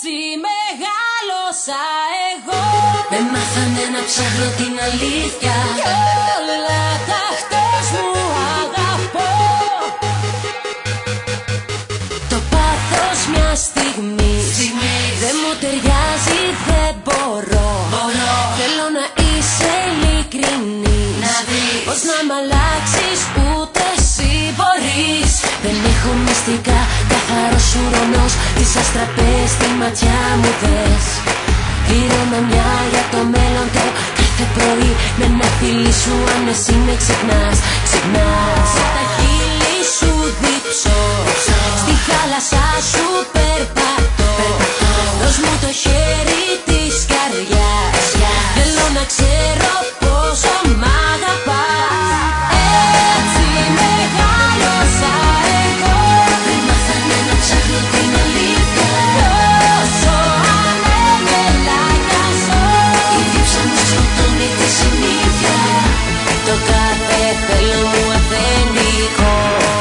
Έτσι μεγάλωσα εγώ. Με μάθανε να ψάχνω την αλήθεια κι όλα τα χτες μου αγαπώ. Το πάθος μια στιγμή δεν μου ταιριάζει, δεν μπορώ. Θέλω να είσαι ειλικρινής, να δεις πως να μ' αλλάξεις ούτε εσύ μπορείς. Δεν έχω μυστικά, καθαρός ουρανός, τις αστραπές στη ματιά μου δες. Χειρονομιά για το μέλλον το κάθε πρωί, με ένα φιλί σου αν εσύ με ξυπνάς. Σε τα χείλη σου διψώ, στη θάλασσα σου περπατώ. Δώσ' μου το χέρι της καρδιάς, θέλω να ξέρω πόσο μ' αγαπάς. Έτσι μεγάλωσα εγώ. Με μάθανε να ψάχνω την αλήθεια, Όσο ανέμελα κι αν ζω, η δίψα μου σκοτώνει τη συνήθεια. το κάθε θέλω μου αυθεντικό.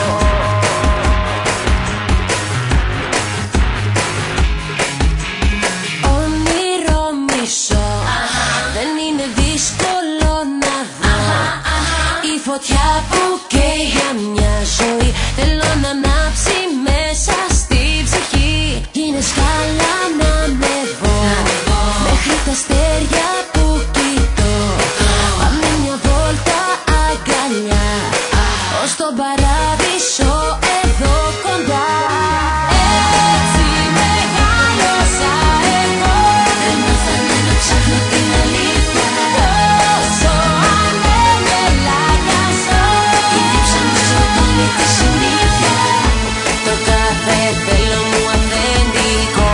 Όνειρο μισό, δεν είναι δύσκολο να δω. Η φωτιά που καίει για μια ζωή, θέλω να ανάψει μέσα στη ψυχή. Είναι σκάλα να ανεβώ μέχρι τα αστέρια που κοιτώ. Πάμε μια βόλτα αγκαλιά ως τον παράδεισο εδώ κοντά. Έτσι μεγάλωσα εγώ. Με μάθανε να ψάχνω την αλήθεια, Όσο ανέμελα κι αν ζω, η δίψα μου σκοτώνει τη συνήθεια. το κάθε θέλω μου αυθεντικό.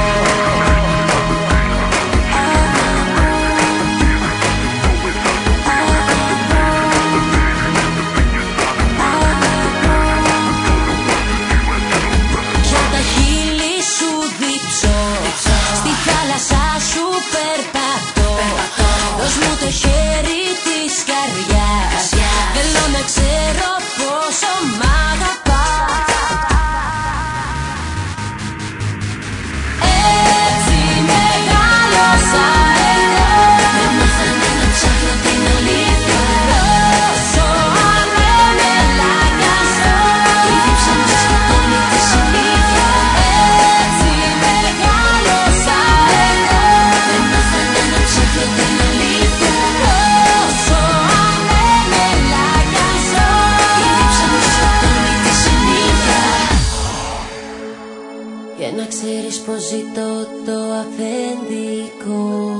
Για τα χείλη σου διψώ, στη θάλασσα σου περπατώ. Δώσ' μου το χέρι της καρδιάς, θέλω να ξέρω πόσο μ' αγαπάς. Έτσι μεγάλωσα εγώ. Με μάθανε να ψάχνω την αλήθεια, Όσο ανέμελα κι αν ζω, η δίψα μου σκοτώνει τη συνήθεια. έτσι μεγάλωσα εγώ. Με μάθανε να ψάχνω την αλήθεια, Όσο ανέμελα κι αν ζω, η δίψα μου σκοτώνει τη συνήθεια. Για να ξέρεις πως ζητώ το αφεντικό.